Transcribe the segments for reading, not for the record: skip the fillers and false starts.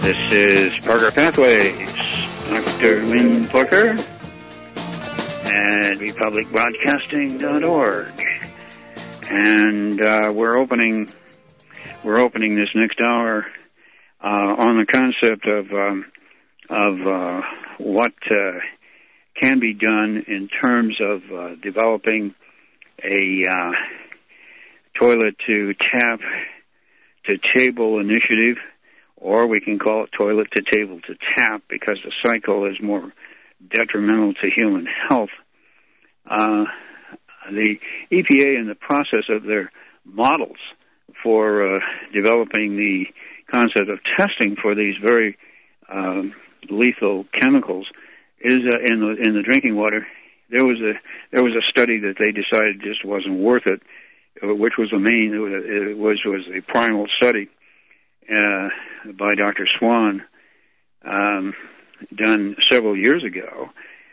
This is Parker Pathways, Dr. Lynn Plucker, and republicbroadcasting.org. And we're opening this next hour on the concept of what can be done in terms of developing a toilet to tap to table initiative, or we can call it toilet to table to tap because the cycle is more detrimental to human health. The EPA, in the process of their models for developing the concept of testing for these very lethal chemicals, is in the drinking water. There was a study that they decided just wasn't worth it, which was a primal study by Dr. Swan, done several years ago,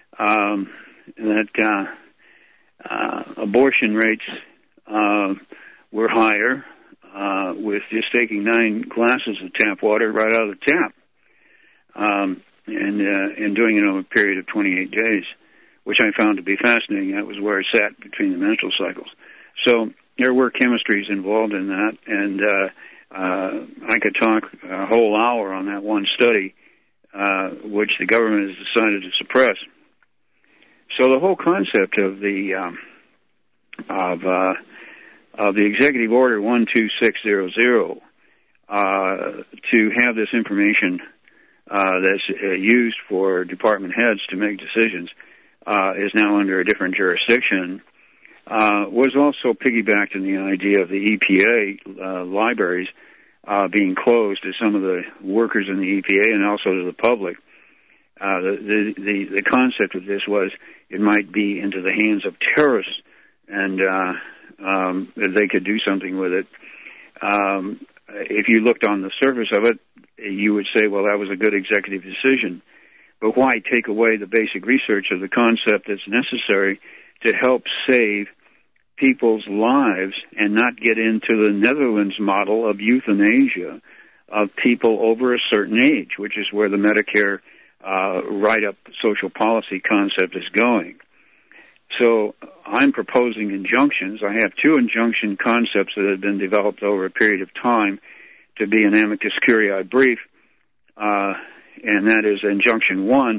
that abortion rates were higher with just taking 9 glasses of tap water right out of the tap, and doing it over a period of 28 days, which I found to be fascinating. That was where it sat between the menstrual cycles. So there were chemistries involved in that, and I could talk a whole hour on that one study, which the government has decided to suppress. So the whole concept of the Executive Order 12600 to have this information that's used for department heads to make decisions is now under a different jurisdiction. Was also piggybacked in the idea of the EPA libraries being closed to some of the workers in the EPA and also to the public. The concept of this was it might be into the hands of terrorists, and they could do something with it. If you looked on the surface of it, you would say, well, that was a good executive decision. But why take away the basic research of the concept that's necessary to help save people's lives and not get into the Netherlands model of euthanasia of people over a certain age, which is where the Medicare write-up social policy concept is going. So I'm proposing injunctions. I have 2 injunction concepts that have been developed over a period of time to be an amicus curiae brief, and that is injunction 1,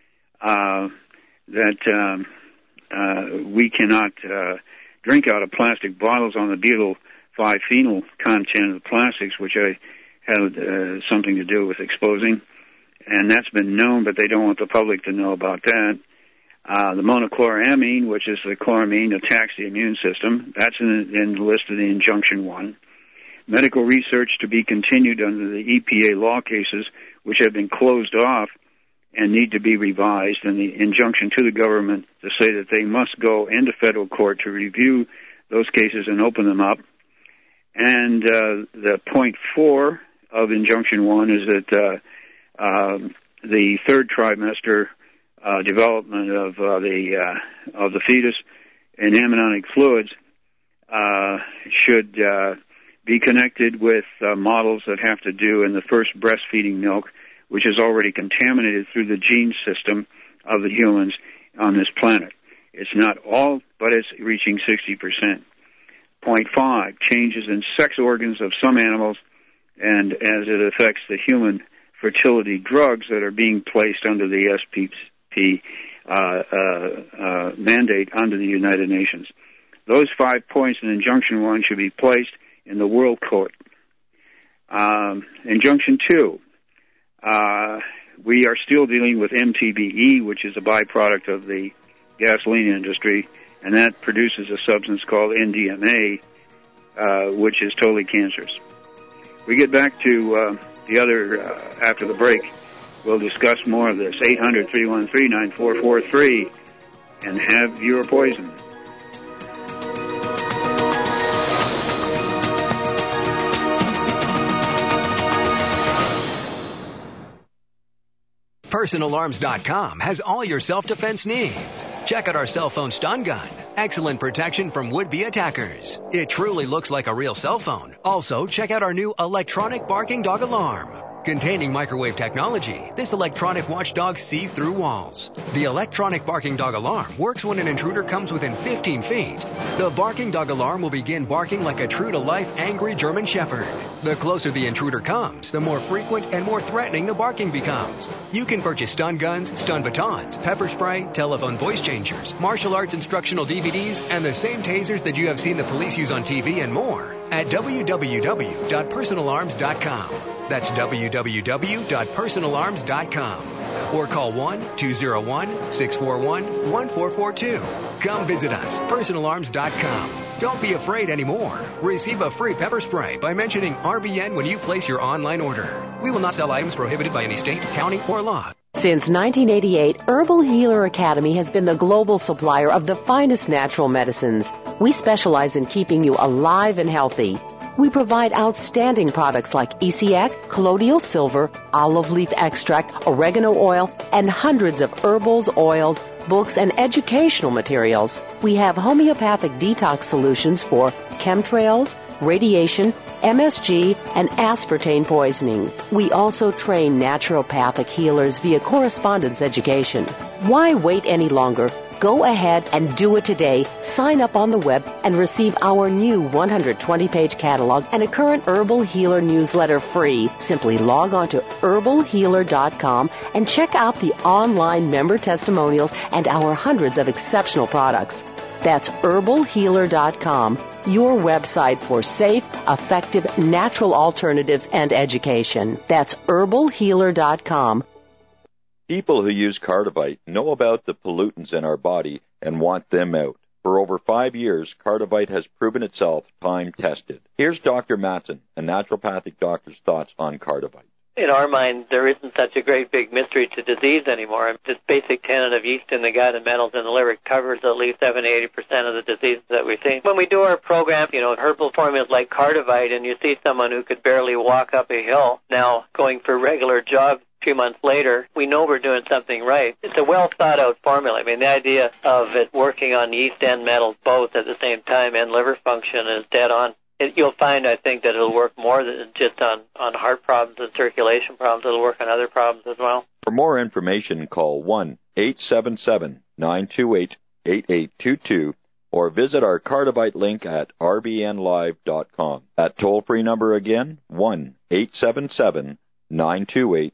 that we cannot drink out of plastic bottles on the butyl 5-phenyl content of the plastics, which I had something to do with exposing. And that's been known, but they don't want the public to know about that. The monochloramine, which is the chloramine, attacks the immune system. That's in the list of the injunction 1. Medical research to be continued under the EPA law cases, which have been closed off and need to be revised, and the injunction to the government to say that they must go into federal court to review those cases and open them up. And the point 4 of injunction 1 is that the 3rd trimester development of the fetus in amniotic fluids should be connected with models that have to do in the first breastfeeding milk, which is already contaminated through the gene system of the humans on this planet. It's not all, but it's reaching 60%. Point 5, changes in sex organs of some animals, and as it affects the human fertility drugs that are being placed under the SPP mandate under the United Nations. Those 5 points in Injunction 1 should be placed in the World Court. Injunction 2, we are still dealing with MTBE, which is a byproduct of the gasoline industry, and that produces a substance called NDMA, which is totally cancerous. We get back to the other after the break. We'll discuss more of this. 800-313-9443, and have your poison. PersonAlarms.com has all your self-defense needs. Check out our cell phone stun gun. Excellent protection from would-be attackers. It truly looks like a real cell phone. Also, check out our new electronic barking dog alarm. Containing microwave technology, this electronic watchdog sees through walls. The electronic barking dog alarm works when an intruder comes within 15 feet. The barking dog alarm will begin barking like a true-to-life angry German Shepherd. The closer the intruder comes, the more frequent and more threatening the barking becomes. You can purchase stun guns, stun batons, pepper spray, telephone voice changers, martial arts instructional DVDs, and the same tasers that you have seen the police use on TV and more at www.personalarms.com. That's www.personalarms.com. Or call 1-201-641-1442. Come visit us, personalarms.com. Don't be afraid anymore. Receive a free pepper spray by mentioning RBN when you place your online order. We will not sell items prohibited by any state, county, or law. Since 1988, Herbal Healer Academy has been the global supplier of the finest natural medicines. We specialize in keeping you alive and healthy. We provide outstanding products like ECX, colloidal silver, olive leaf extract, oregano oil, and hundreds of herbals, oils, books, and educational materials. We have homeopathic detox solutions for chemtrails, radiation, MSG, and aspartame poisoning. We also train naturopathic healers via correspondence education. Why wait any longer? Go ahead and do it today. Sign up on the web and receive our new 120-page catalog and a current Herbal Healer newsletter free. Simply log on to herbalhealer.com and check out the online member testimonials and our hundreds of exceptional products. That's herbalhealer.com, your website for safe, effective, natural alternatives and education. That's herbalhealer.com. People who use Cardivite know about the pollutants in our body and want them out. For over 5 years, Cardivite has proven itself time-tested. Here's Dr. Matson, a naturopathic doctor's thoughts on Cardivite. In our mind, there isn't such a great big mystery to disease anymore. This basic tenet of yeast in the gut and metals in the liver covers at least 70-80% of the diseases that we see. When we do our program, herbal formulas like Cardivite, and you see someone who could barely walk up a hill now going for regular jogs, 2 months later, we know we're doing something right. It's a well-thought-out formula. I mean, the idea of it working on yeast and metals both at the same time and liver function is dead on. You'll find, I think, that it'll work more than just on heart problems and circulation problems. It'll work on other problems as well. For more information, call 1-877-928-8822 or visit our Cardivite link at rbnlive.com. That toll-free number again, 1-877-928-8822.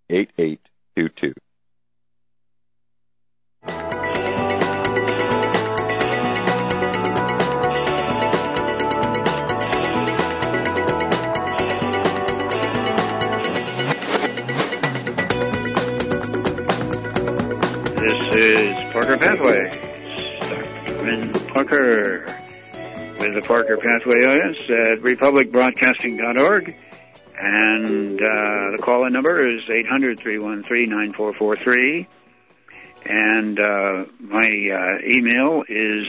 This is Parker Pathway. Dr. Win Parker with the Parker Pathway audience at republicbroadcasting.org. And the call-in number is 800-313-9443. And my email is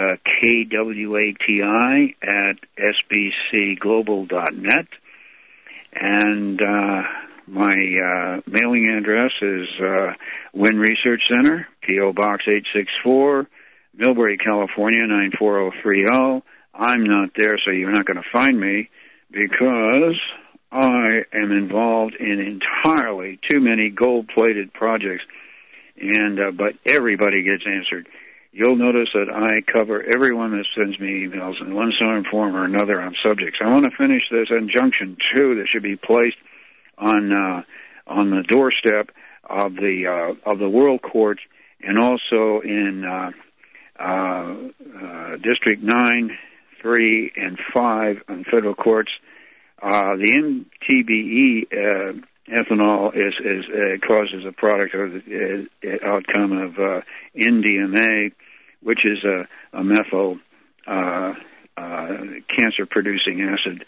kwati@sbcglobal.net. And my mailing address is Wynn Research Center, P.O. Box 864, Millbury, California, 94030. I'm not there, so you're not going to find me because I am involved in entirely too many gold-plated projects, but everybody gets answered. You'll notice that I cover everyone that sends me emails in one form or another on subjects. I want to finish this injunction, too, that should be placed on the doorstep of the World Court and also in District 9, 3, and 5 on federal courts. The MTBE ethanol causes a product or the outcome of NDMA, which is a methyl cancer-producing acid.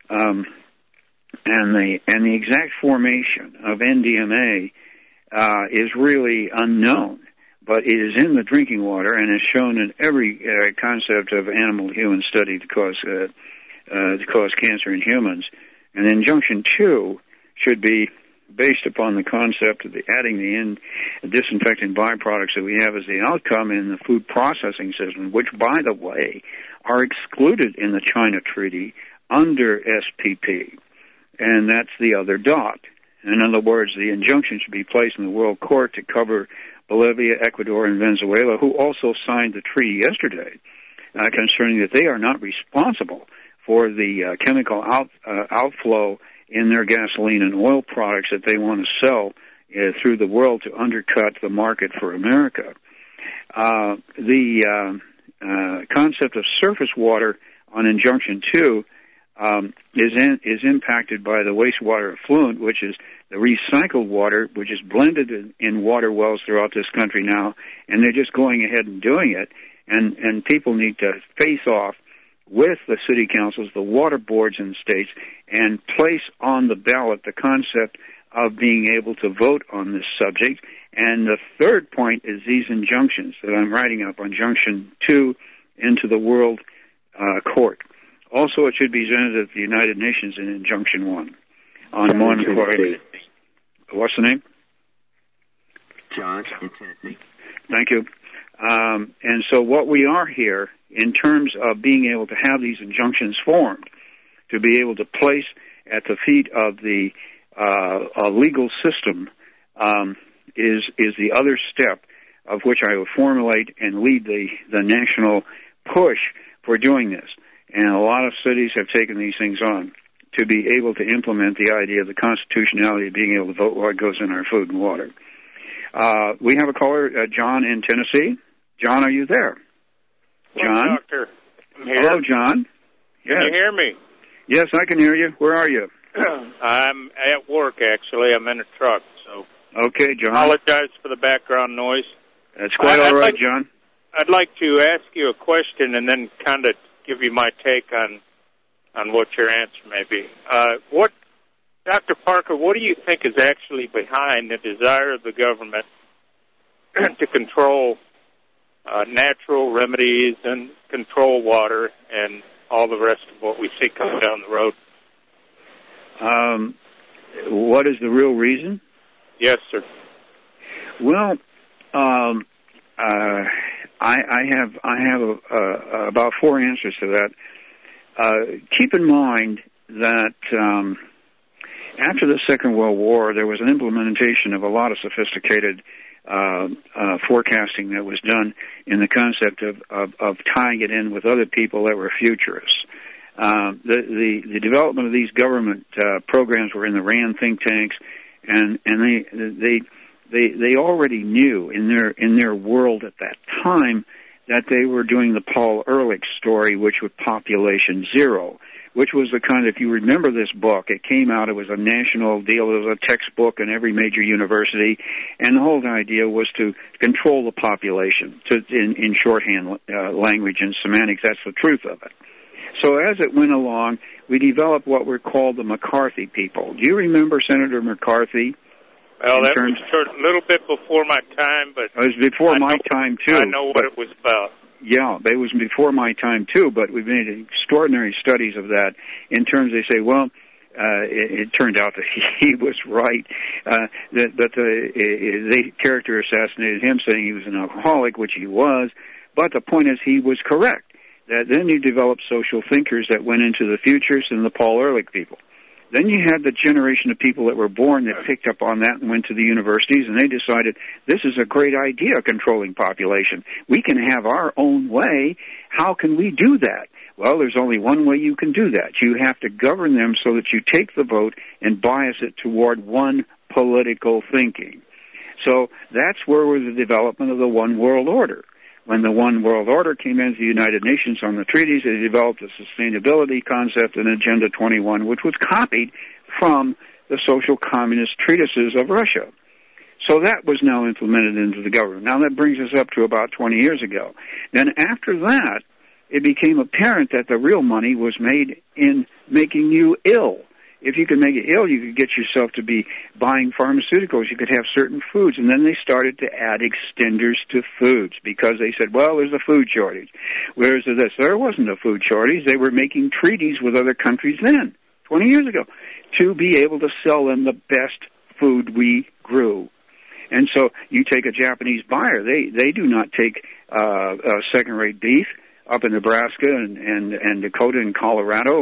And the exact formation of NDMA is really unknown, but it is in the drinking water and is shown in every concept of animal-human study to cause cancer in humans. And injunction 2 should be based upon the concept of adding the disinfectant byproducts that we have as the outcome in the food processing system, which, by the way, are excluded in the China Treaty under SPP. And that's the other dot. In other words, the injunction should be placed in the World Court to cover Bolivia, Ecuador, and Venezuela, who also signed the treaty yesterday, concerning that they are not responsible for the chemical outflow in their gasoline and oil products that they want to sell through the world to undercut the market for America. The concept of surface water on Injunction 2 is impacted by the wastewater effluent, which is the recycled water, which is blended in water wells throughout this country now, and they're just going ahead and doing it. And people need to face off with the city councils, the water boards in the states, and place on the ballot the concept of being able to vote on this subject. And the third point is these injunctions that I'm writing up, Injunction 2, into the World Court. Also, it should be presented at the United Nations in Injunction 1 on monitoring. What's the name? John in Tennessee. Thank you. And so what we are here, in terms of being able to have these injunctions formed, to be able to place at the feet of the legal system, is the other step of which I will formulate and lead the national push for doing this. And a lot of cities have taken these things on to be able to implement the idea of the constitutionality of being able to vote what goes in our food and water. We have a caller, John in Tennessee. John, are you there? John? Hello, Doctor. I'm here. Hello, John. Yes. Can you hear me? Yes, I can hear you. Where are you? I'm at work, actually. I'm in a truck, so... Okay, John. Apologize for the background noise. That's quite all right, John. I'd like to ask you a question and then kind of give you my take on what your answer may be. Dr. Parker, what do you think is actually behind the desire of the government to control natural remedies and control water and all the rest of what we see coming down the road? What is the real reason? Yes, sir. Well, I have about four answers to that. Keep in mind that after the Second World War, there was an implementation of a lot of sophisticated forecasting that was done in the concept of tying it in with other people that were futurists. The development of these government programs were in the RAND think tanks, and they already knew in their world at that time that they were doing the Paul Ehrlich story, which was Population Zero, which was the kind of, if you remember this book, it came out, it was a national deal, it was a textbook in every major university, and the whole idea was to control the population, in shorthand language and semantics. That's the truth of it. So as it went along, we developed what were called the McCarthy people. Do you remember Senator McCarthy? Well, that was a little bit before my time, but... It was before my time, too. I know what it was about. Yeah, it was before my time, too, but we've made extraordinary studies of that in terms, they say, well, it turned out that he was right, they character assassinated him, saying he was an alcoholic, which he was, but the point is he was correct. That then you developed social thinkers that went into the futurists and the Paul Ehrlich people. Then you had the generation of people that were born that picked up on that and went to the universities, and they decided, this is a great idea, controlling population. We can have our own way. How can we do that? Well, there's only one way you can do that. You have to govern them so that you take the vote and bias it toward one political thinking. So that's where was the development of the one world order. When the One World Order came into the United Nations on the treaties, they developed a sustainability concept in Agenda 21, which was copied from the social communist treatises of Russia. So that was now implemented into the government. Now that brings us up to about 20 years ago. Then after that, it became apparent that the real money was made in making you ill. If you could make it ill, you could get yourself to be buying pharmaceuticals. You could have certain foods. And then they started to add extenders to foods because they said, well, there's a food shortage. Whereas this, there wasn't a food shortage. They were making treaties with other countries then, 20 years ago, to be able to sell them the best food we grew. And so you take a Japanese buyer. They do not take second-rate beef up in Nebraska and Dakota and Colorado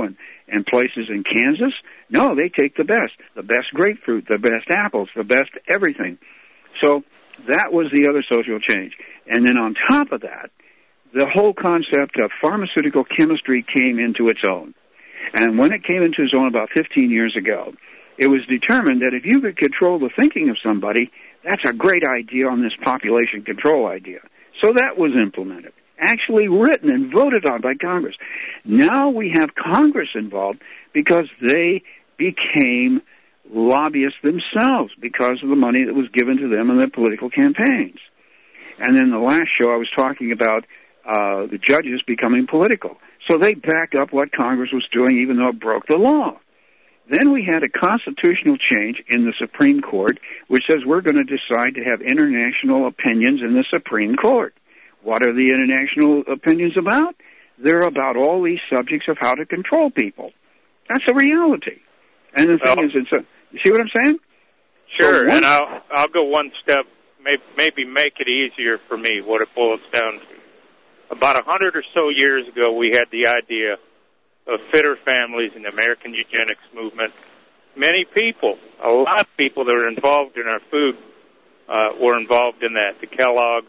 and places in Kansas, no, they take the best grapefruit, the best apples, the best everything. So that was the other social change. And then on top of that, the whole concept of pharmaceutical chemistry came into its own. And when it came into its own about 15 years ago, it was determined that if you could control the thinking of somebody, that's a great idea on this population control idea. So that was implemented, actually written and voted on by Congress. Now we have Congress involved because they became lobbyists themselves because of the money that was given to them in their political campaigns. And then the last show I was talking about the judges becoming political. So they backed up what Congress was doing even though it broke the law. Then we had a constitutional change in the Supreme Court, which says we're going to decide to have international opinions in the Supreme Court. What are the international opinions about? They're about all these subjects of how to control people. That's a reality. And the thing is, you see what I'm saying? Sure, and I'll go one step, maybe make it easier for me, what it boils down to. About 100 or so years ago, we had the idea of fitter families in the American eugenics movement. Many people, a lot of people that are involved in our food were involved in that, the Kellogg's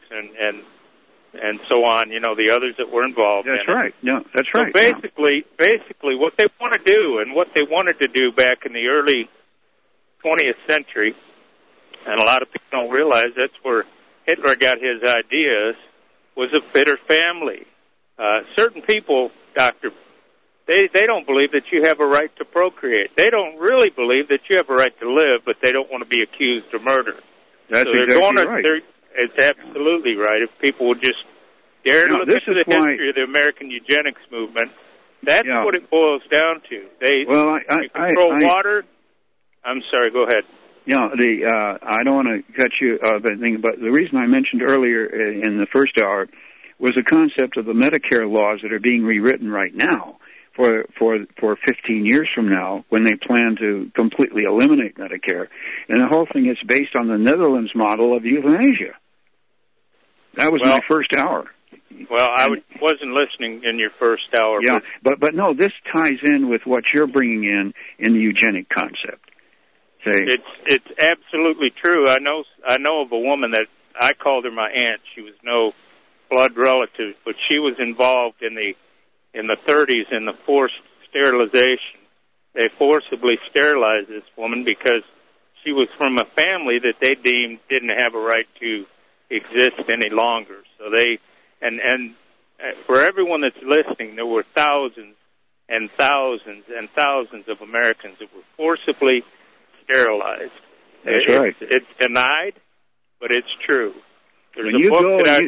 and so on, the others that were involved in it. That's right. No, that's right. So basically what they want to do and what they wanted to do back in the early 20th century, and a lot of people don't realize that's where Hitler got his ideas, was a fitter family. Certain people, Doctor, they don't believe that you have a right to procreate. They don't really believe that you have a right to live, but they don't want to be accused of murder. That's exactly right. It's absolutely right. If people would just dare to look into the history of the American eugenics movement, that's what it boils down to. They control water. I'm sorry, go ahead. Yeah, I don't want to cut you off anything, but the reason I mentioned earlier in the first hour was the concept of the Medicare laws that are being rewritten right now for 15 years from now when they plan to completely eliminate Medicare. And the whole thing is based on the Netherlands model of euthanasia. That was my first hour. Well, I wasn't listening in your first hour. Yeah, but no, this ties in with what you're bringing in the eugenic concept. It's absolutely true. I know of a woman that I called her my aunt. She was no blood relative, but she was involved in the 30s in the forced sterilization. They forcibly sterilized this woman because she was from a family that they deemed didn't have a right to exist any longer. So and for everyone that's listening, there were thousands and thousands and thousands of Americans that were forcibly sterilized. That's right. It's denied, but it's true. There's a book that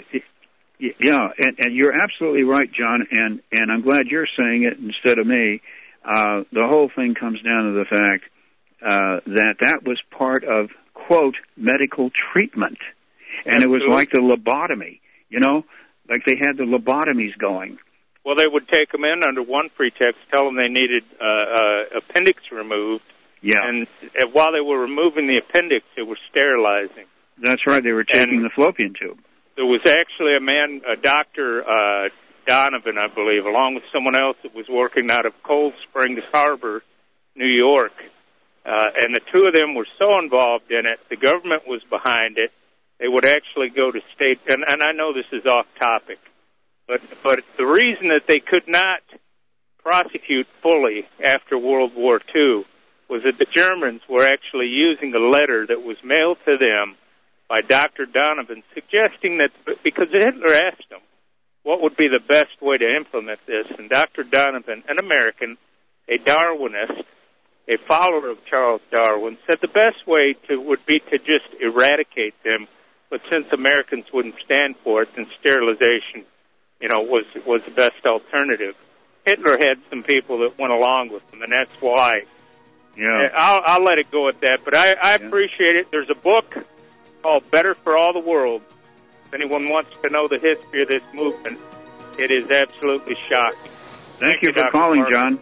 and you're absolutely right, John, and I'm glad you're saying it instead of me. The whole thing comes down to the fact that was part of, quote, medical treatment. And it was like the lobotomy, like they had the lobotomies going. Well, they would take them in under one pretext, tell them they needed appendix removed. Yeah. And while they were removing the appendix, they were sterilizing. That's right. They were taking the fallopian tube. There was actually a Dr. Donovan, I believe, along with someone else that was working out of Cold Springs Harbor, New York. And the two of them were so involved in it, the government was behind it. They would actually go to state, and I know this is off topic, but the reason that they could not prosecute fully after World War II was that the Germans were actually using a letter that was mailed to them by Dr. Donovan suggesting that, because Hitler asked him what would be the best way to implement this, and Dr. Donovan, an American, a Darwinist, a follower of Charles Darwin, said the best way would be to just eradicate them, but since Americans wouldn't stand for it, then sterilization, was the best alternative. Hitler had some people that went along with him, and that's why. Yeah, I'll let it go at that, but I appreciate it. There's a book called Better for All the World. If anyone wants to know the history of this movement, it is absolutely shocking. Thank you for calling, Parker. John.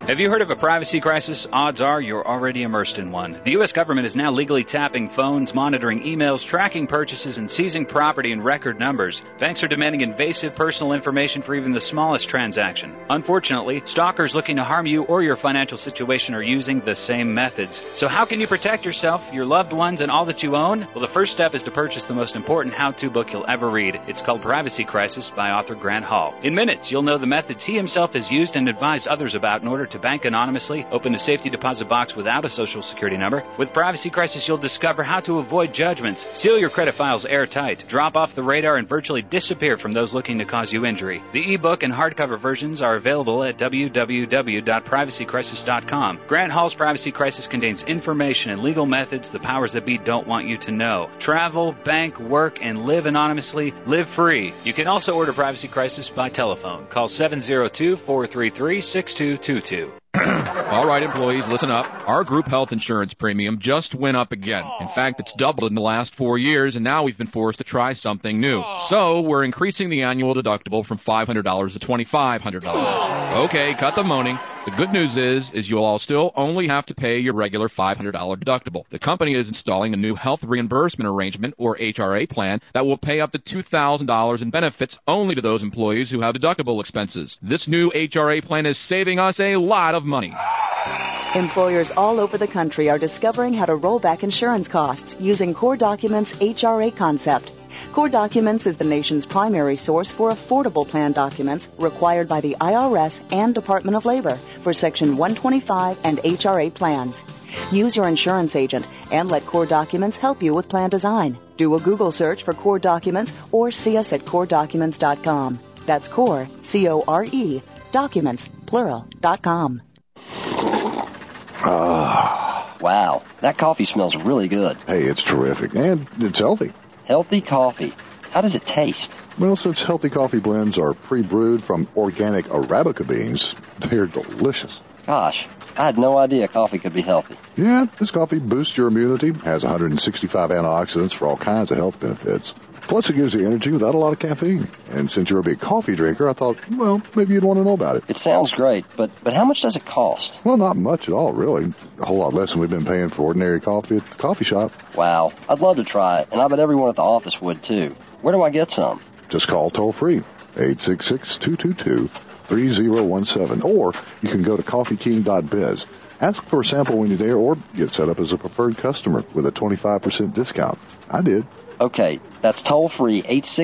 Have you heard of a privacy crisis? Odds are you're already immersed in one. The U.S. government is now legally tapping phones, monitoring emails, tracking purchases, and seizing property in record numbers. Banks are demanding invasive personal information for even the smallest transaction. Unfortunately, stalkers looking to harm you or your financial situation are using the same methods. So how can you protect yourself, your loved ones, and all that you own? Well, the first step is to purchase the most important how-to book you'll ever read. It's called Privacy Crisis by author Grant Hall. In minutes, you'll know the methods he himself has used and advised others about in order to bank anonymously, open a safety deposit box without a social security number. With Privacy Crisis, you'll discover how to avoid judgments, seal your credit files airtight, drop off the radar, and virtually disappear from those looking to cause you injury. The ebook and hardcover versions are available at www.privacycrisis.com. Grant Hall's Privacy Crisis contains information and legal methods the powers that be don't want you to know. Travel, bank, work, and live anonymously. Live free. You can also order Privacy Crisis by telephone. Call 702-433-6222. All right, employees, listen up. Our group health insurance premium just went up again. In fact, it's doubled in the last 4 years, and now we've been forced to try something new. So we're increasing the annual deductible from $500 to $2,500. Okay, cut the moaning. The good news is you'll all still only have to pay your regular $500 deductible. The company is installing a new health reimbursement arrangement, or HRA plan, that will pay up to $2,000 in benefits only to those employees who have deductible expenses. This new HRA plan is saving us a lot of money. Employers all over the country are discovering how to roll back insurance costs using Core Documents' HRA concept. Core Documents is the nation's primary source for affordable plan documents required by the IRS and Department of Labor for Section 125 and HRA plans. Use your insurance agent and let Core Documents help you with plan design. Do a Google search for Core Documents or see us at CoreDocuments.com. That's Core, C-O-R-E, Documents, plural.com. Wow, that coffee smells really good. Hey, it's terrific, and it's healthy. Healthy coffee. How does it taste? Well, since healthy coffee blends are pre-brewed from organic Arabica beans, they're delicious. Gosh, I had no idea coffee could be healthy. Yeah, this coffee boosts your immunity, has 165 antioxidants for all kinds of health benefits. Plus, it gives you energy without a lot of caffeine. And since you're a big coffee drinker, I thought, well, maybe you'd want to know about it. It sounds great, but how much does it cost? Well, not much at all, really. A whole lot less than we've been paying for ordinary coffee at the coffee shop. Wow, I'd love to try it, and I bet everyone at the office would, too. Where do I get some? Just call toll-free, 866-222-3017, or you can go to coffeeking.biz. Ask for a sample when you're there, or get set up as a preferred customer with a 25% discount. I did. Okay, that's toll-free,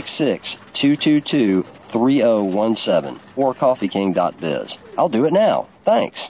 866-222-3017, or coffeeking.biz. I'll do it now. Thanks.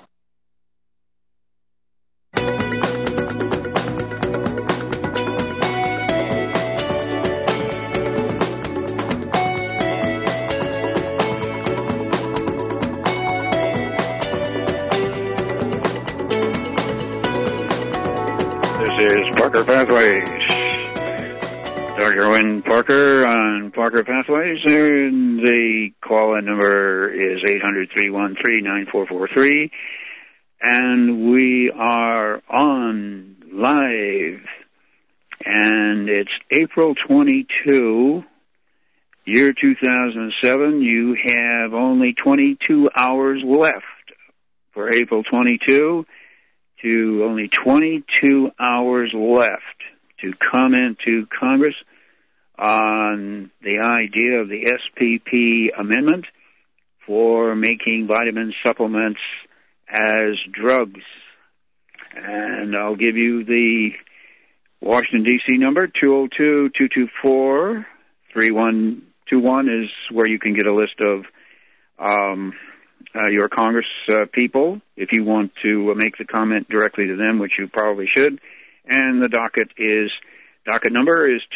This is Parker Pathways. Dr. Wynn Parker on Parker Pathways. The call-in number is 800-313-9443. And we are on live. And it's April 22, year 2007. You have only 22 hours left for April 22 to only 22 hours left to comment to Congress on the idea of the SPP amendment for making vitamin supplements as drugs. And I'll give you the Washington, D.C. number, 202-224-3121 is where you can get a list of your Congress people if you want to make the comment directly to them, which you probably should. And the docket number is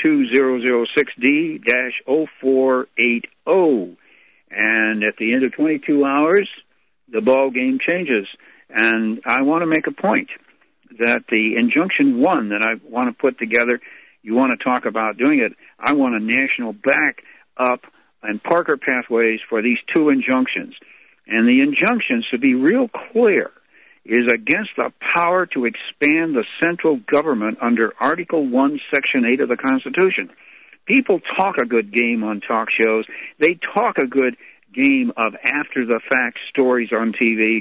2006D-0480. And at the end of 22 hours, the ball game changes. And I want to make a point that the injunction one that I want to put together, you want to talk about doing it, I want a national back up and Parker Pathways for these two injunctions. And the injunctions, to be real clear, is against the power to expand the central government under Article 1, Section 8 of the Constitution. People talk a good game on talk shows. They talk a good game of after-the-fact stories on TV,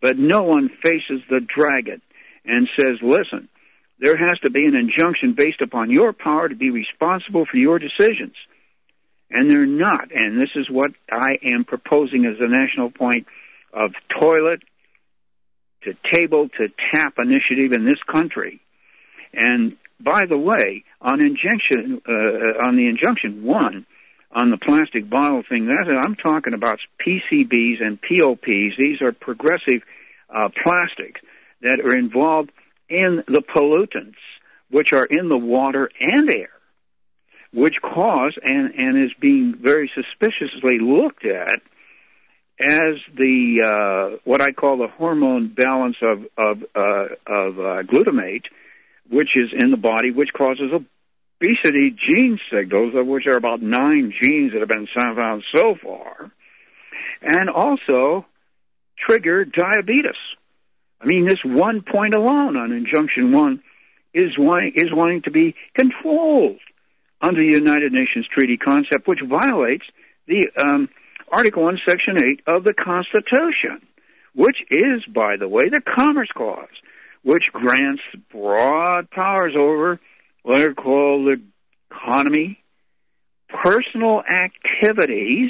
but no one faces the dragon and says, listen, there has to be an injunction based upon your power to be responsible for your decisions. And they're not. And this is what I am proposing as a national point of toilet to table to tap initiative in this country. And by the way, on the injunction 1, on the plastic bottle thing, I'm talking about PCBs and POPs. These are progressive plastics that are involved in the pollutants, which are in the water and air, which cause and is being very suspiciously looked at as the what I call the hormone balance of glutamate, which is in the body, which causes obesity gene signals, of which are about 9 genes that have been found so far, and also trigger diabetes. I mean, this one point alone on Injunction 1 is wanting to be controlled under the United Nations Treaty concept, which violates the Article 1, Section 8 of the Constitution, which is, by the way, the Commerce Clause, which grants broad powers over what are called the economy, personal activities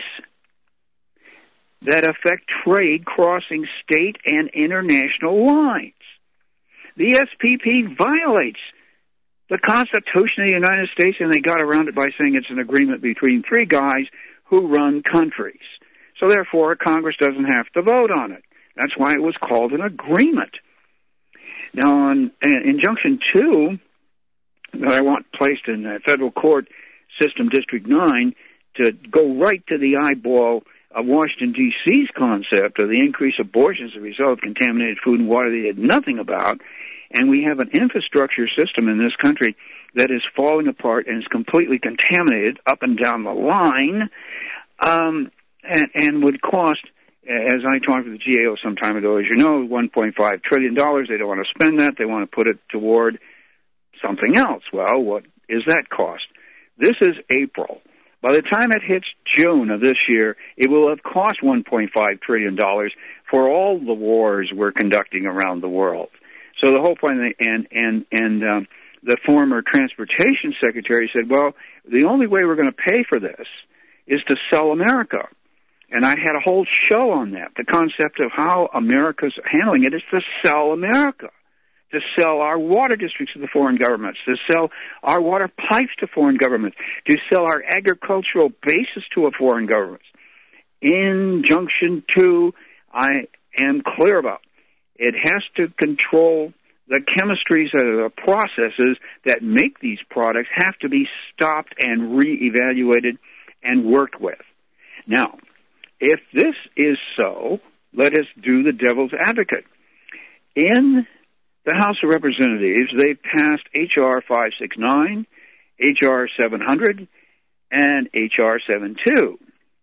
that affect trade crossing state and international lines. The SPP violates the Constitution of the United States, and they got around it by saying it's an agreement between 3 guys who run countries. So therefore, Congress doesn't have to vote on it. That's why it was called an agreement. Now, on Injunction 2, that I want placed in federal court system District 9 to go right to the eyeball of Washington, D.C.'s concept of the increased abortions as a result of contaminated food and water they had nothing about, and we have an infrastructure system in this country that is falling apart and is completely contaminated up and down the line, and would cost, as I talked to the GAO some time ago, as you know, $1.5 trillion. They don't want to spend that. They want to put it toward something else. Well, what is that cost? This is April. By the time it hits June of this year, it will have cost $1.5 trillion for all the wars we're conducting around the world. So the whole point, the former transportation secretary said, well, the only way we're going to pay for this is to sell America. And I had a whole show on that. The concept of how America's handling it is to sell America, to sell our water districts to the foreign governments, to sell our water pipes to foreign governments, to sell our agricultural bases to a foreign government. Injunction 2, I am clear about. It has to control the chemistries of the processes that make these products have to be stopped and re-evaluated and worked with. Now, if this is so, let us do the devil's advocate. In the House of Representatives, they passed H.R. 569, H.R. 700, and H.R. 72.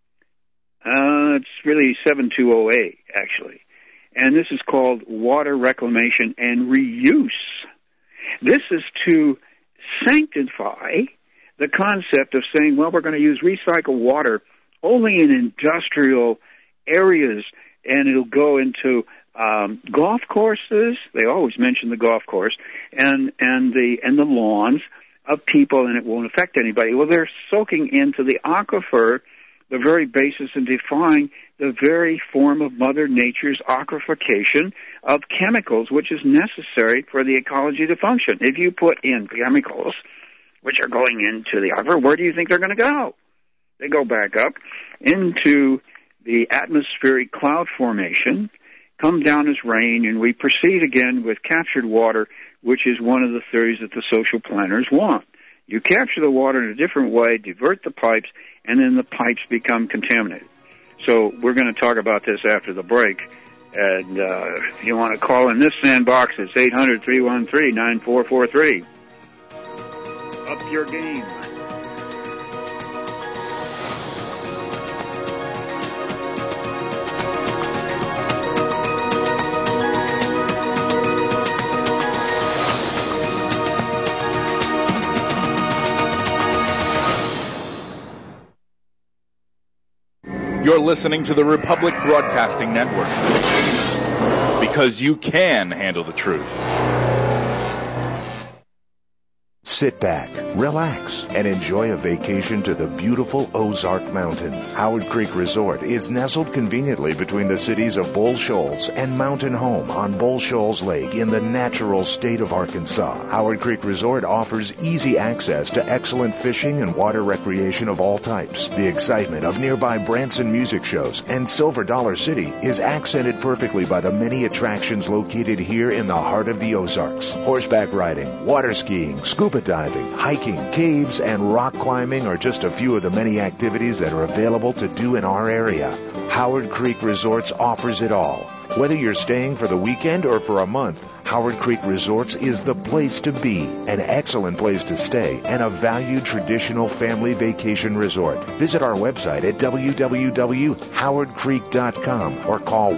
It's really 720A, actually. And this is called Water Reclamation and Reuse. This is to sanctify the concept of saying, well, we're going to use recycled water only in industrial areas, and it'll go into golf courses. They always mention the golf course and the lawns of people, and it won't affect anybody. Well, they're soaking into the aquifer the very basis and defying the very form of Mother Nature's aquification of chemicals, which is necessary for the ecology to function. If you put in chemicals which are going into the aquifer, where do you think they're going to go? They go back up into the atmospheric cloud formation, come down as rain, and we proceed again with captured water, which is one of the theories that the social planners want. You capture the water in a different way, divert the pipes, and then the pipes become contaminated. So we're going to talk about this after the break. And if you want to call in this sandbox, it's 800-313-9443. Up your game. You're listening to the Republic Broadcasting Network. because you can handle the truth. Sit back, relax, and enjoy a vacation to the beautiful Ozark Mountains. Howard Creek Resort is nestled conveniently between the cities of Bull Shoals and Mountain Home on Bull Shoals Lake in the natural state of Arkansas. Howard Creek Resort offers easy access to excellent fishing and water recreation of all types. The excitement of nearby Branson music shows and Silver Dollar City is accented perfectly by the many attractions located here in the heart of the Ozarks. Horseback riding, water skiing, scuba diving, hiking, caves, and rock climbing are just a few of the many activities that are available to do in our area. Howard Creek Resorts offers it all. Whether you're staying for the weekend or for a month, Howard Creek Resorts is the place to be, an excellent place to stay, and a valued traditional family vacation resort. Visit our website at www.howardcreek.com or call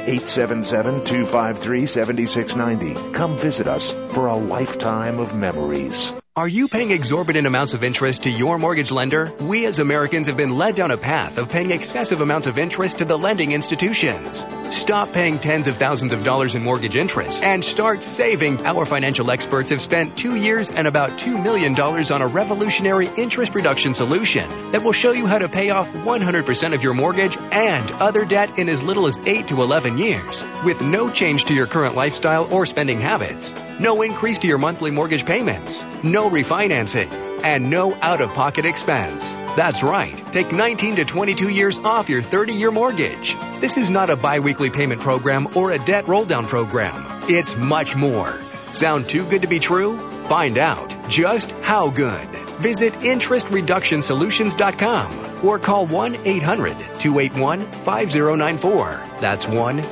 1-877-253-7690. Come visit us for a lifetime of memories. Are you paying exorbitant amounts of interest to your mortgage lender? We as Americans have been led down a path of paying excessive amounts of interest to the lending institutions. Stop paying tens of thousands of dollars in mortgage interest and start saving. Our financial experts have spent 2 years and about $2 million on a revolutionary interest reduction solution that will show you how to pay off 100% of your mortgage and other debt in as little as 8 to 11 years with no change to your current lifestyle or spending habits. No increase to your monthly mortgage payments, no refinancing, and no out-of-pocket expense. That's right. Take 19 to 22 years off your 30-year mortgage. This is not a bi-weekly payment program or a debt roll-down program. It's much more. Sound too good to be true? Find out just how good. Visit interestreductionsolutions.com or call 1-800-281-5094. That's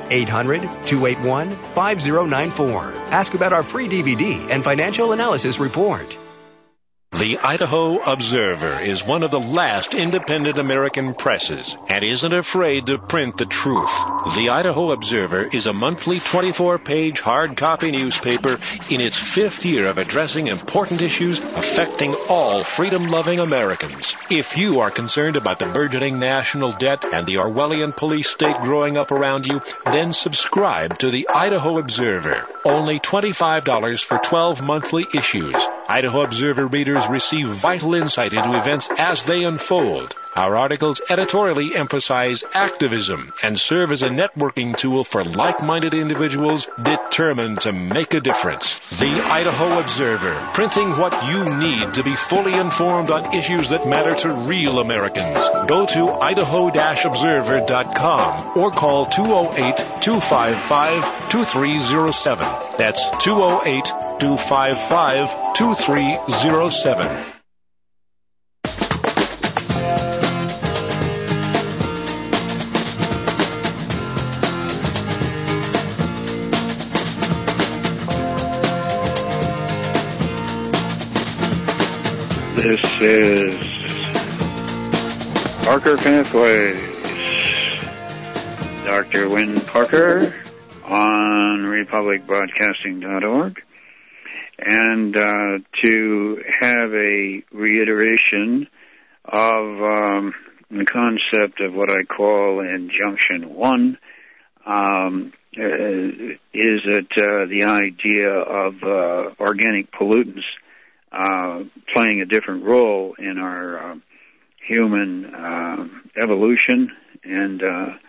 1-800-281-5094. Ask about our free DVD and financial analysis report. The Idaho Observer is one of the last independent American presses and isn't afraid to print the truth. The Idaho Observer is a monthly 24-page hard copy newspaper in its 5th year of addressing important issues affecting all freedom-loving Americans. If you are concerned about the burgeoning national debt and the Orwellian police state growing up around you, then subscribe to the Idaho Observer. Only $25 for 12 monthly issues. Idaho Observer readers receive vital insight into events as they unfold. Our articles editorially emphasize activism and serve as a networking tool for like-minded individuals determined to make a difference. The Idaho Observer, printing what you need to be fully informed on issues that matter to real Americans. Go to idaho-observer.com or call 208-255-2307. That's 208-255-2307. This is Parker Pathways. Dr. Wynn Parker on republicbroadcasting.org. And to have a reiteration of the concept of what I call Injunction 1 is that the idea of organic pollutants playing a different role in our human evolution and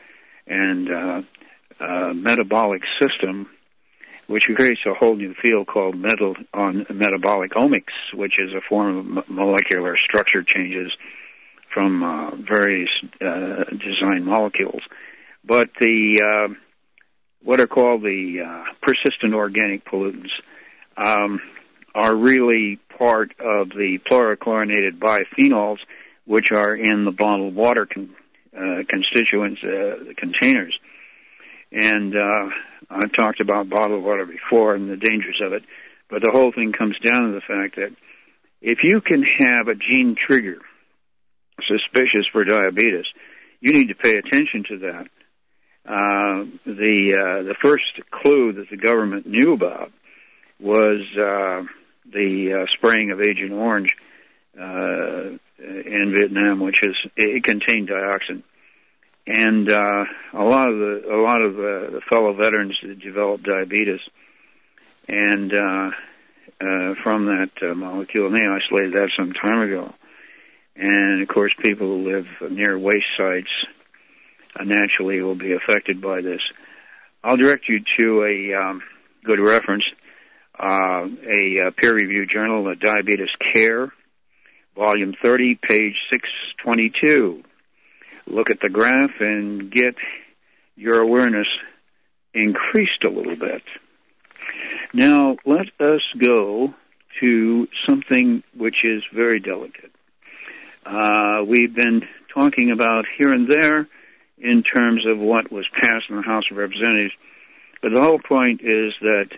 metabolic system, which creates a whole new field called metabolic omics, which is a form of molecular structure changes from various design molecules. But the what are called the persistent organic pollutants are really part of the fluorochlorinated biphenyls, which are in the bottled water constituents, the containers. And I've talked about bottled water before and the dangers of it, but the whole thing comes down to the fact that if you can have a gene trigger suspicious for diabetes, you need to pay attention to that. The first clue that the government knew about was the spraying of Agent Orange in Vietnam, which it contained dioxin. And a lot of the fellow veterans developed diabetes, and from that molecule, and they isolated that some time ago. And of course, people who live near waste sites naturally will be affected by this. I'll direct you to a good reference, a peer-reviewed journal, Diabetes Care, Volume 30, page 622. Look at the graph and get your awareness increased a little bit. Now, let us go to something which is very delicate. We've been talking about here and there in terms of what was passed in the House of Representatives, but the whole point is that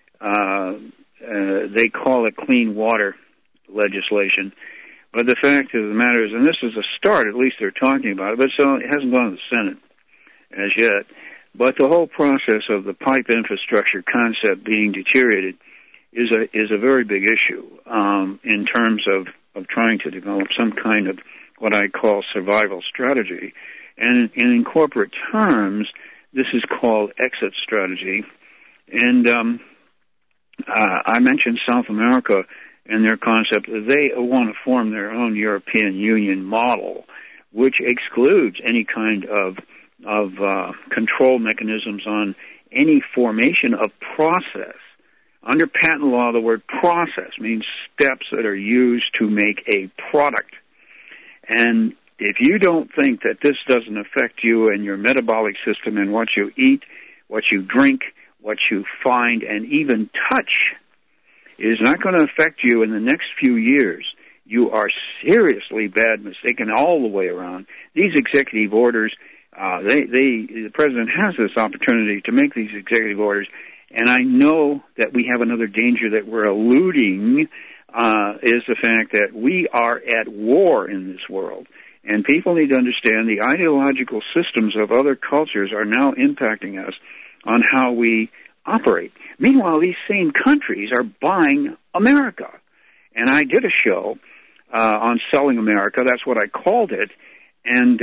they call it clean water legislation. But the fact of the matter is, and this is a start, at least they're talking about it, but so it hasn't gone to the Senate as yet. But the whole process of the pipe infrastructure concept being deteriorated is a very big issue in terms of trying to develop some kind of what I call survival strategy. And in corporate terms, this is called exit strategy. And I mentioned South America and their concept. They want to form their own European Union model, which excludes any kind of control mechanisms on any formation of process. Under patent law, the word process means steps that are used to make a product. And if you don't think that this doesn't affect you and your metabolic system and what you eat, what you drink, what you find, and even touch is not going to affect you in the next few years, you are seriously bad mistaken all the way around. These executive orders, the president has this opportunity to make these executive orders, and I know that we have another danger that we're eluding, is the fact that we are at war in this world. And people need to understand the ideological systems of other cultures are now impacting us on how we operate. Meanwhile, these same countries are buying America. And I did a show on Selling America. That's what I called it. And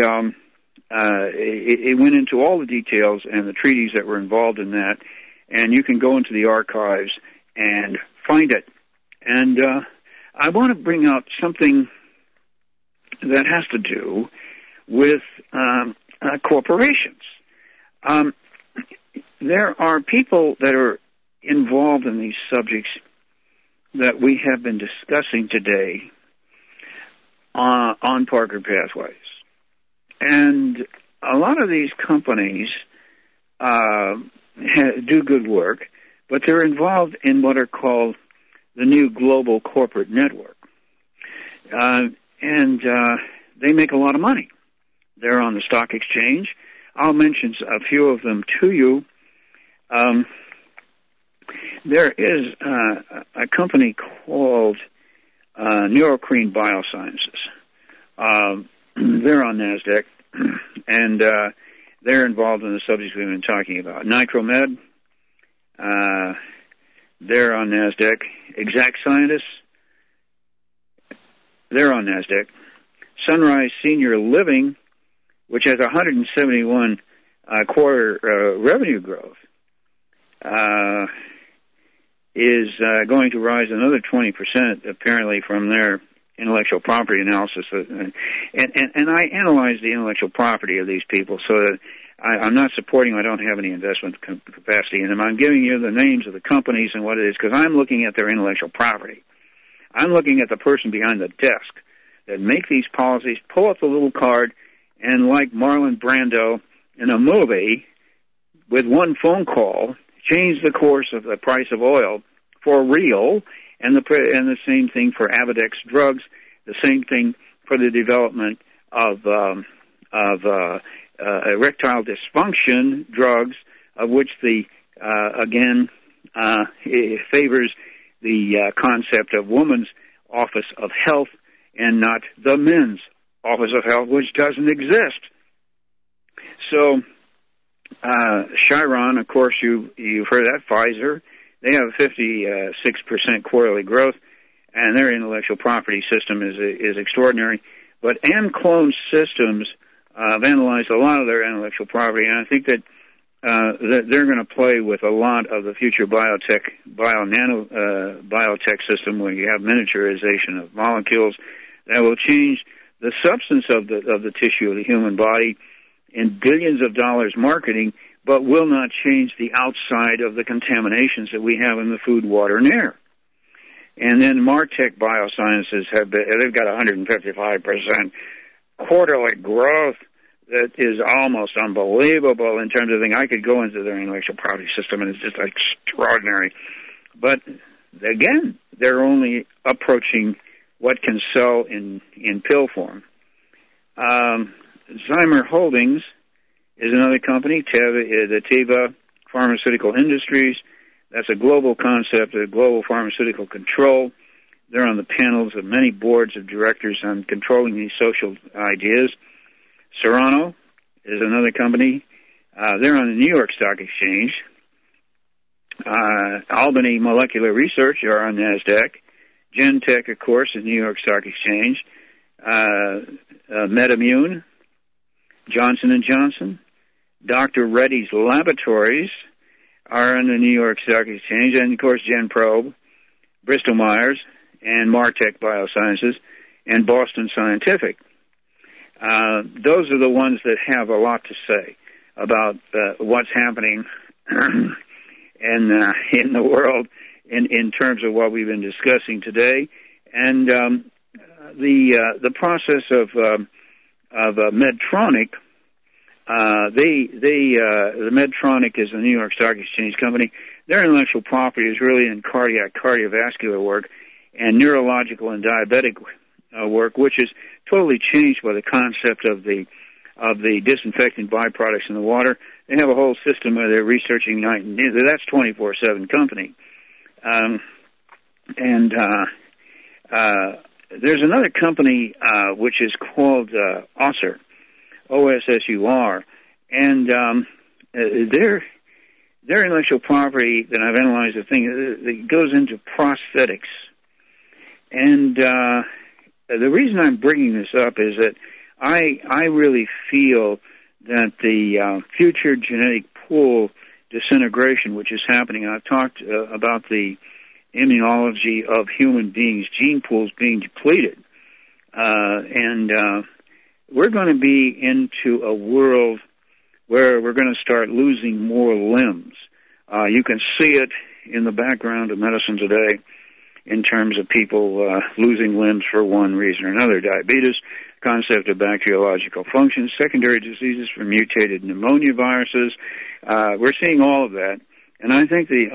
it went into all the details and the treaties that were involved in that. And you can go into the archives and find it. And I want to bring out something that has to do with corporations. There are people that are involved in these subjects that we have been discussing today on Parker Pathways. And a lot of these companies do good work, but they're involved in what are called the new global corporate network. And they make a lot of money. They're on the stock exchange. I'll mention a few of them to you. There is a company called Neurocrine Biosciences. They're on NASDAQ, and they're involved in the subjects we've been talking about. Nitromed, they're on NASDAQ. Exact Scientists, they're on NASDAQ. Sunrise Senior Living, which has 171 quarter revenue growth, is going to rise another 20%, apparently, from their intellectual property analysis. And I analyze the intellectual property of these people so that I'm not supporting them. I don't have any investment capacity in them. I'm giving you the names of the companies and what it is because I'm looking at their intellectual property. I'm looking at the person behind the desk that make these policies, pull up the little card, and like Marlon Brando in a movie, with one phone call, change the course of the price of oil for real, and the same thing for Avidex drugs, the same thing for the development of erectile dysfunction drugs, of which it favors the concept of woman's office of health and not the men's office of health, which doesn't exist. So, Chiron, of course, you've heard of that. Pfizer, they have 56% quarterly growth, and their intellectual property system is extraordinary. But Amclone Systems I've analyzed a lot of their intellectual property, and I think that they're going to play with a lot of the future biotech system, where you have miniaturization of molecules that will change the substance of the tissue of the human body in billions of dollars marketing, but will not change the outside of the contaminations that we have in the food, water, and air. And then Martech Biosciences they've got 155% quarterly growth that is almost unbelievable in terms of thing. I could go into their intellectual property system, and it's just extraordinary. But again, they're only approaching what can sell in pill form. Zymer Holdings is another company, the Teva Pharmaceutical Industries. That's a global concept of global pharmaceutical control. They're on the panels of many boards of directors on controlling these social ideas. Serrano is another company. They're on the New York Stock Exchange. Albany Molecular Research are on NASDAQ. Gentech, of course, is New York Stock Exchange. MedImmune, Johnson & Johnson, Dr. Reddy's Laboratories are on the New York Stock Exchange, and, of course, GenProbe, Bristol Myers, and Martech Biosciences, and Boston Scientific. Those are the ones that have a lot to say about what's happening in the world in terms of what we've been discussing today, and the process of Medtronic. The Medtronic is a New York Stock Exchange company. Their intellectual property is really in cardiovascular work and neurological and diabetic work, which is totally changed by the concept of the disinfectant byproducts in the water. They have a whole system where they're researching night and day. That's 24/7 company. There's another company which is called Ossur, OSSUR, and their intellectual property that I've analyzed, the thing that goes into prosthetics. And the reason I'm bringing this up is that I really feel that the future genetic pool disintegration, which is happening, I've talked about the immunology of human beings, gene pools being depleted. And we're going to be into a world where we're going to start losing more limbs. You can see it in the background of medicine today in terms of people losing limbs for one reason or another. Diabetes, concept of bacteriological functions, secondary diseases from mutated pneumonia viruses. We're seeing all of that. And I think the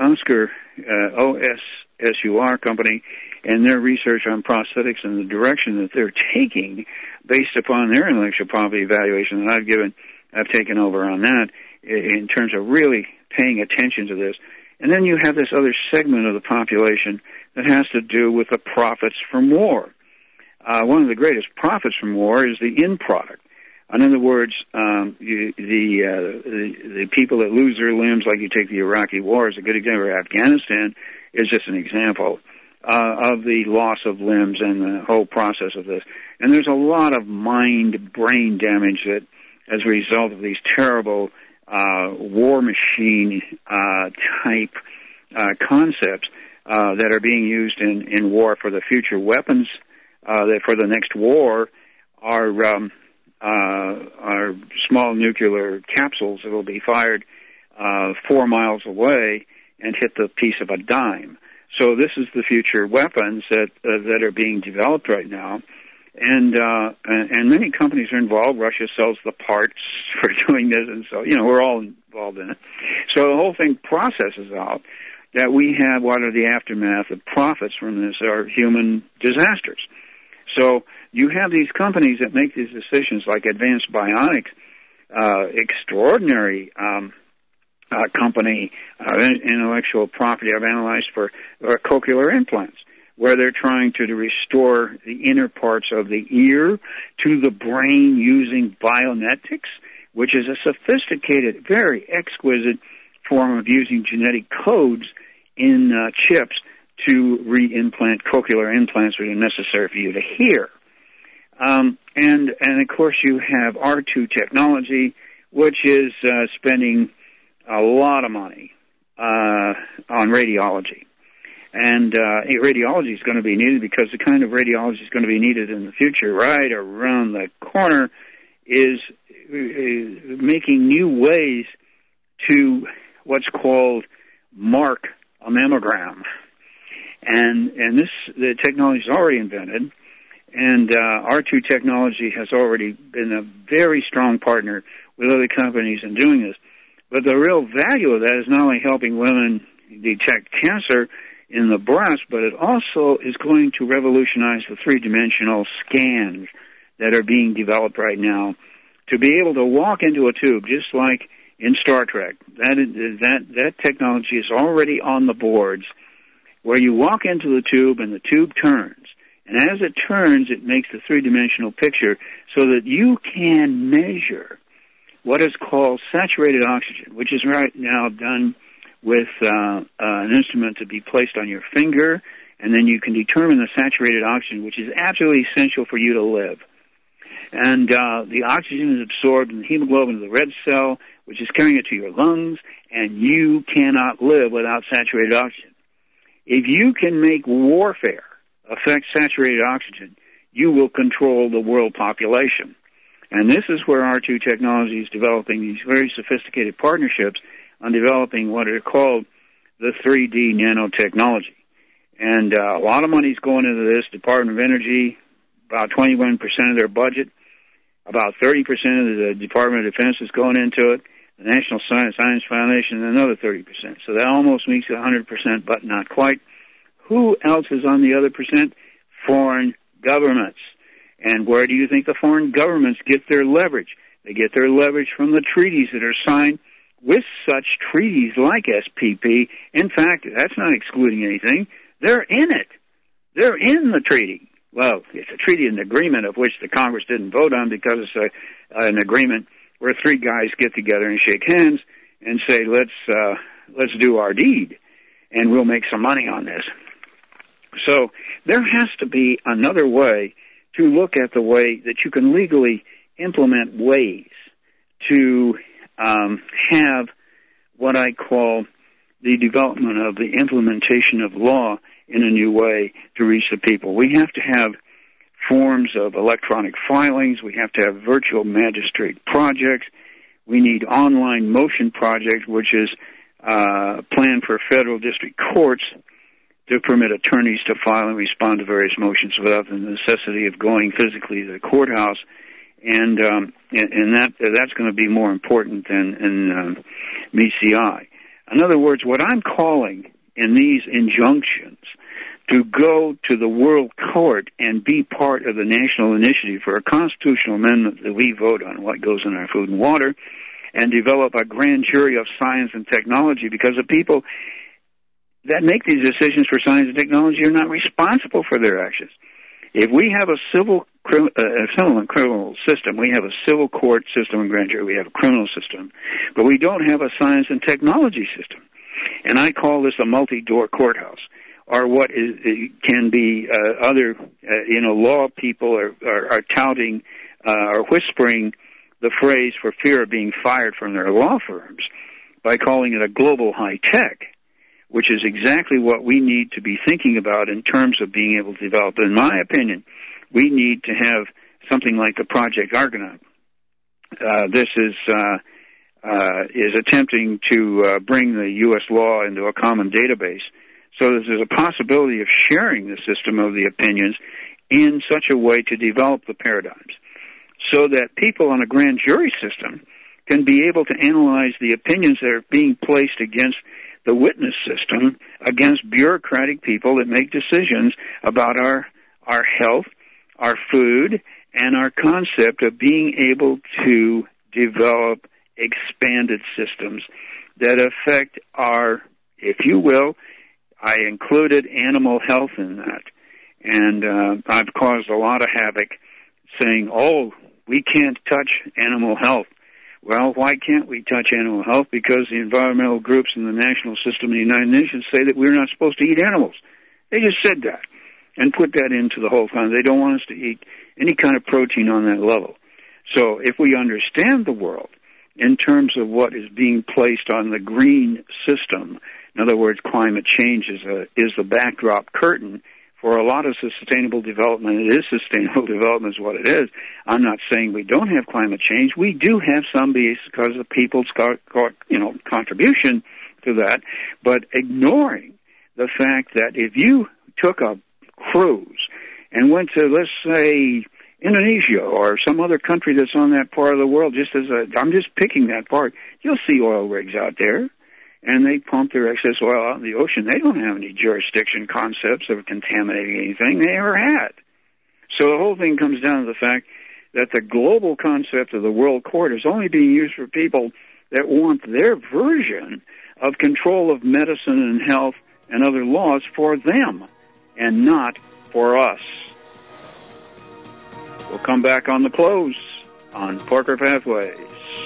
OSSUR company and their research on prosthetics and the direction that they're taking based upon their intellectual property evaluation that I've taken over on that in terms of really paying attention to this. And then you have this other segment of the population that has to do with the profits from war. One of the greatest profits from war is the end product. In other words, the people that lose their limbs, like you take the Iraqi war as a good example, or Afghanistan is just an example of the loss of limbs and the whole process of this. And there's a lot of mind-brain damage that, as a result of these terrible war machine type concepts that are being used in war for the future weapons that for the next war are small nuclear capsules that will be fired 4 miles away and hit the piece of a dime. So this is the future weapons that are being developed right now, and many companies are involved. Russia sells the parts for doing this, and so we're all involved in it. So the whole thing processes out that we have what are the aftermath of profits from this are human disasters. So you have these companies that make these decisions, like Advanced Bionics, extraordinary company, intellectual property I've analyzed for cochlear implants, where they're trying to restore the inner parts of the ear to the brain using bionetics, which is a sophisticated, very exquisite form of using genetic codes in chips to re-implant cochlear implants that are necessary for you to hear. And of course you have R2 technology, which is spending a lot of money on radiology. And radiology is going to be needed because the kind of radiology is going to be needed in the future, right around the corner, is making new ways to what's called mark a mammogram. And the technology is already invented, and R2 technology has already been a very strong partner with other companies in doing this. But the real value of that is not only helping women detect cancer in the breast, but it also is going to revolutionize the three-dimensional scans that are being developed right now to be able to walk into a tube, just like in Star Trek. That technology is already on the boards, where you walk into the tube and the tube turns. And as it turns, it makes the three-dimensional picture so that you can measure what is called saturated oxygen, which is right now done with an instrument to be placed on your finger, and then you can determine the saturated oxygen, which is absolutely essential for you to live. And the oxygen is absorbed in the hemoglobin of the red cell, which is carrying it to your lungs, and you cannot live without saturated oxygen. If you can make warfare affect saturated oxygen, you will control the world population. And this is where R2 Technology is developing these very sophisticated partnerships on developing what are called the 3D nanotechnology. And a lot of money is going into this. Department of Energy, about 21% of their budget. About 30% of the Department of Defense is going into it. The National Science Foundation, another 30%. So that almost meets 100%, but not quite. Who else is on the other percent? Foreign governments. And where do you think the foreign governments get their leverage? They get their leverage from the treaties that are signed with such treaties like SPP. In fact, that's not excluding anything. They're in it. They're in the treaty. Well, it's a treaty and agreement of which the Congress didn't vote on because it's an agreement where three guys get together and shake hands and say, let's do our deed, and we'll make some money on this. So there has to be another way to look at the way that you can legally implement ways to have what I call the development of the implementation of law in a new way to reach the people. We have to have forms of electronic filings. We have to have virtual magistrate projects. We need online motion projects, which is planned for federal district courts to permit attorneys to file and respond to various motions without the necessity of going physically to the courthouse. And that's going to be more important than MCI. In other words, what I'm calling in these injunctions to go to the World Court and be part of the national initiative for a constitutional amendment that we vote on what goes in our food and water, and develop a grand jury of science and technology, because the people that make these decisions for science and technology are not responsible for their actions. If we have a civil and criminal system, we have a civil court system and grand jury, we have a criminal system, but we don't have a science and technology system. And I call this a multi-door courthouse, or what can be other law people are touting or whispering the phrase for fear of being fired from their law firms by calling it a global high tech, which is exactly what we need to be thinking about in terms of being able to develop. In my opinion, we need to have something like a Project Argonaut. This is attempting to bring the U.S. law into a common database so that there's a possibility of sharing the system of the opinions in such a way to develop the paradigms so that people on a grand jury system can be able to analyze the opinions that are being placed against the witness system, against bureaucratic people that make decisions about our health, our food, and our concept of being able to develop expanded systems that affect our, if you will, I included animal health in that. And I've caused a lot of havoc saying, we can't touch animal health. Well, why can't we touch animal health? Because the environmental groups in the national system of the United Nations say that we're not supposed to eat animals. They just said that. and put that into the whole fund. They don't want us to eat any kind of protein on that level. So if we understand the world in terms of what is being placed on the green system, in other words, climate change is the backdrop curtain for a lot of sustainable development. It is sustainable development is what it is. I'm not saying we don't have climate change. We do have some because of people's contribution to that, but ignoring the fact that if you took a cruise and went to, let's say, Indonesia or some other country that's on that part of the world, I'm just picking that part, you'll see oil rigs out there, and they pump their excess oil out in the ocean. They don't have any jurisdiction concepts of contaminating anything they ever had. So the whole thing comes down to the fact that the global concept of the world court is only being used for people that want their version of control of medicine and health and other laws for them and not for us. We'll come back on the close on Parker Pathways.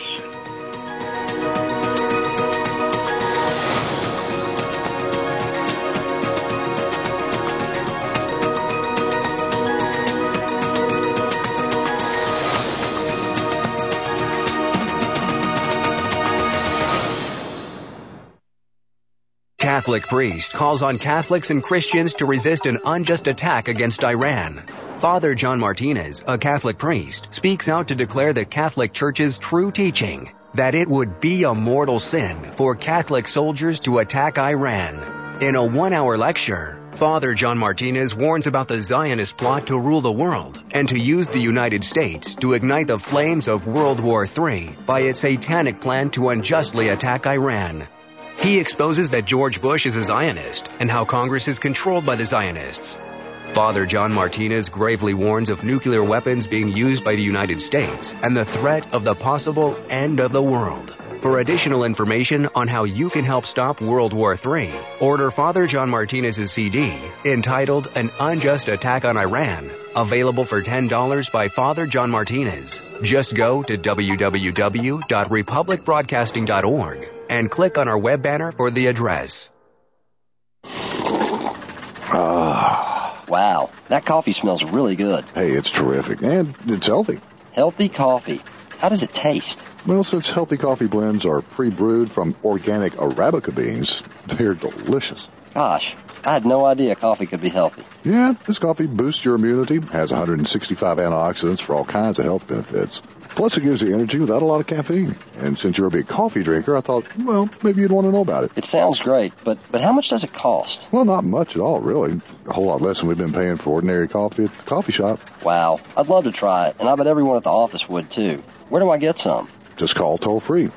Catholic priest calls on Catholics and Christians to resist an unjust attack against Iran. Father John Martinez, a Catholic priest, speaks out to declare the Catholic Church's true teaching that it would be a mortal sin for Catholic soldiers to attack Iran. In a 1-hour lecture, Father John Martinez warns about the Zionist plot to rule the world and to use the United States to ignite the flames of World War III by its satanic plan to unjustly attack Iran. He exposes that George Bush is a Zionist and how Congress is controlled by the Zionists. Father John Martinez gravely warns of nuclear weapons being used by the United States and the threat of the possible end of the world. For additional information on how you can help stop World War III, order Father John Martinez's CD entitled An Unjust Attack on Iran, available for $10 by Father John Martinez. Just go to www.republicbroadcasting.org and click on our web banner for the address. Wow, that coffee smells really good. Hey, it's terrific, and it's healthy. Healthy coffee. How does it taste? Well, since healthy coffee blends are pre-brewed from organic Arabica beans, they're delicious. Gosh, I had no idea coffee could be healthy. Yeah, this coffee boosts your immunity, has 165 antioxidants for all kinds of health benefits. Plus, it gives you energy without a lot of caffeine. And since you're a big coffee drinker, I thought, well, maybe you'd want to know about it. It sounds great, but how much does it cost? Well, not much at all, really. A whole lot less than we've been paying for ordinary coffee at the coffee shop. Wow, I'd love to try it, and I bet everyone at the office would, too. Where do I get some? Just call toll-free,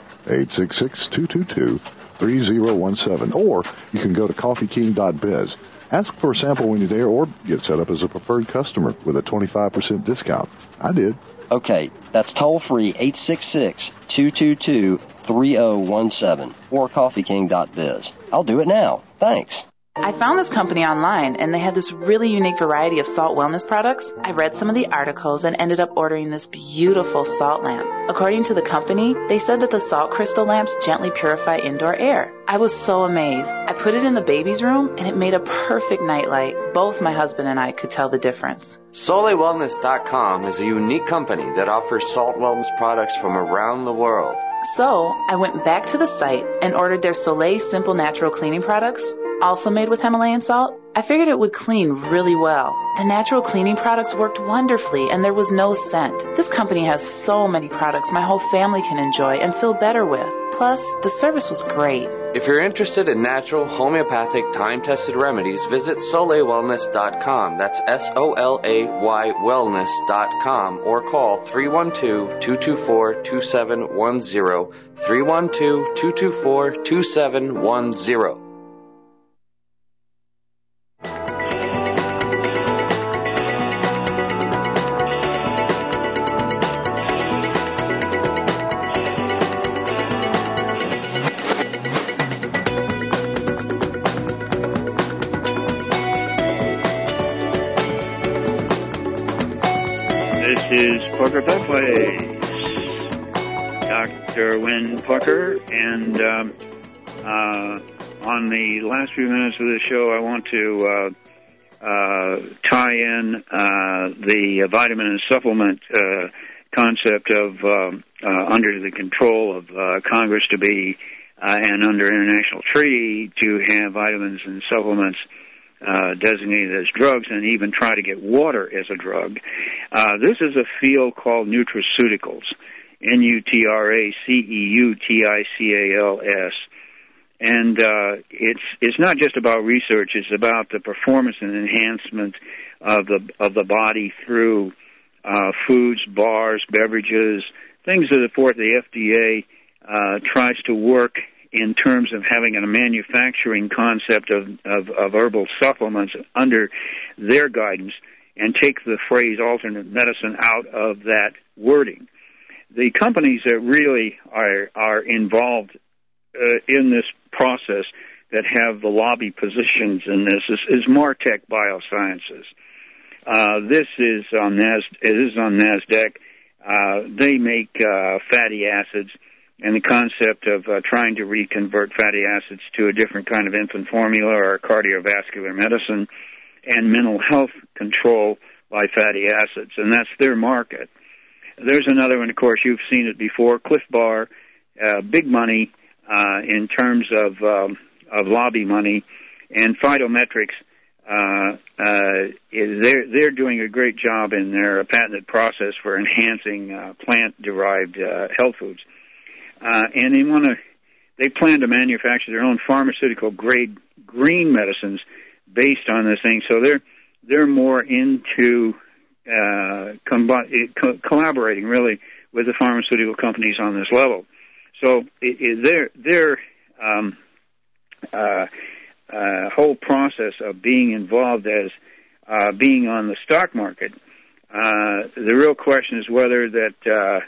866-222-3017, or you can go to coffeeking.biz. Ask for a sample when you're there, or get set up as a preferred customer with a 25% discount. I did. Okay, that's toll-free, 866-222-3017, or coffeeking.biz. I'll do it now. Thanks. I found this company online, and they had this really unique variety of salt wellness products. I read some of the articles and ended up ordering this beautiful salt lamp. According to the company, they said that the salt crystal lamps gently purify indoor air. I was so amazed. I put it in the baby's room, and it made a perfect nightlight. Both my husband and I could tell the difference. SoleilWellness.com is a unique company that offers salt wellness products from around the world. So, I went back to the site and ordered their Soleil Simple Natural Cleaning products, also made with Himalayan salt. I figured it would clean really well. The natural cleaning products worked wonderfully, and there was no scent. This company has so many products my whole family can enjoy and feel better with. Plus, the service was great. If you're interested in natural, homeopathic, time-tested remedies, visit SoleilWellness.com. That's SOLAY wellness.com, or call 312-224-2710, 312-224-2710. Is Parker Pathways. Dr. Wynn Parker, and on the last few minutes of this show, I want to tie in the vitamin and supplement concept of under the control of Congress to be and under international treaty to have vitamins and supplements designated as drugs, and even try to get water as a drug. This is a field called nutraceuticals, Nutraceuticals. And it's not just about research; it's about the performance and enhancement of the body through foods, bars, beverages, things of the sort. The FDA tries to work in terms of having a manufacturing concept of herbal supplements under their guidance, and take the phrase alternate medicine out of that wording. The companies that really are involved in this process that have the lobby positions in this is Martech Biosciences. This is on NASDAQ. They make fatty acids, and the concept of trying to reconvert fatty acids to a different kind of infant formula or cardiovascular medicine and mental health control by fatty acids, and that's their market. There's another one, of course, you've seen it before, Cliff Bar, big money in terms of lobby money, and Phytometrics. They're doing a great job in their patented process for enhancing plant-derived health foods. And they plan to manufacture their own pharmaceutical-grade green medicines based on this thing. So they're more into collaborating really with the pharmaceutical companies on this level. So their whole process of being involved as being on the stock market, the real question is whether that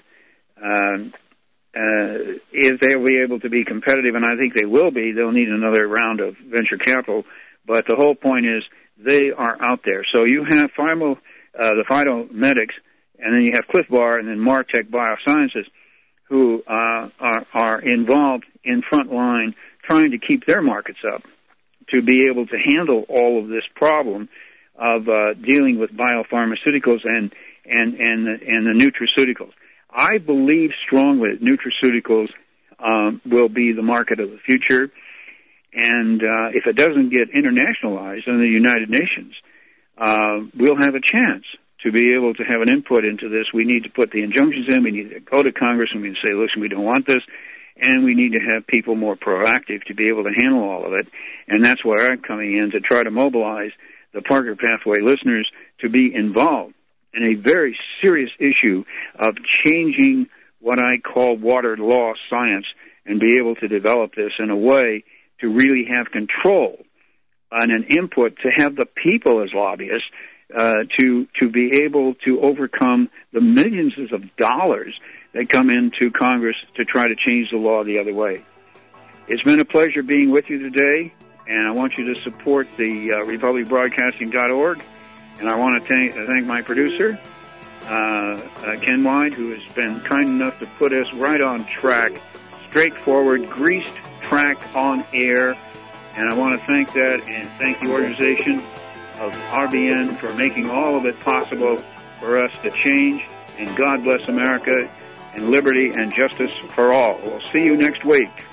if they'll be able to be competitive, and I think they will be. They'll need another round of venture capital, but the whole point is they are out there. So you have the Phytomedics, and then you have Cliff Bar, and then Martech Biosciences, who are involved in front line trying to keep their markets up to be able to handle all of this problem of dealing with biopharmaceuticals and the nutraceuticals. I believe strongly that nutraceuticals will be the market of the future, and if it doesn't get internationalized in the United Nations, we'll have a chance to be able to have an input into this. We need to put the injunctions in. We need to go to Congress and we need to say, listen, we don't want this, and we need to have people more proactive to be able to handle all of it, and that's where I'm coming in to try to mobilize the Parker Pathway listeners to be involved in a very serious issue of changing what I call water law science and be able to develop this in a way to really have control and an input to have the people as lobbyists to be able to overcome the millions of dollars that come into Congress to try to change the law the other way. It's been a pleasure being with you today, and I want you to support the republicbroadcasting.org. And I want to thank my producer, Ken Wide, who has been kind enough to put us right on track, straightforward, greased track on air. And I want to thank that and thank the organization of RBN for making all of it possible for us to change. And God bless America and liberty and justice for all. We'll see you next week.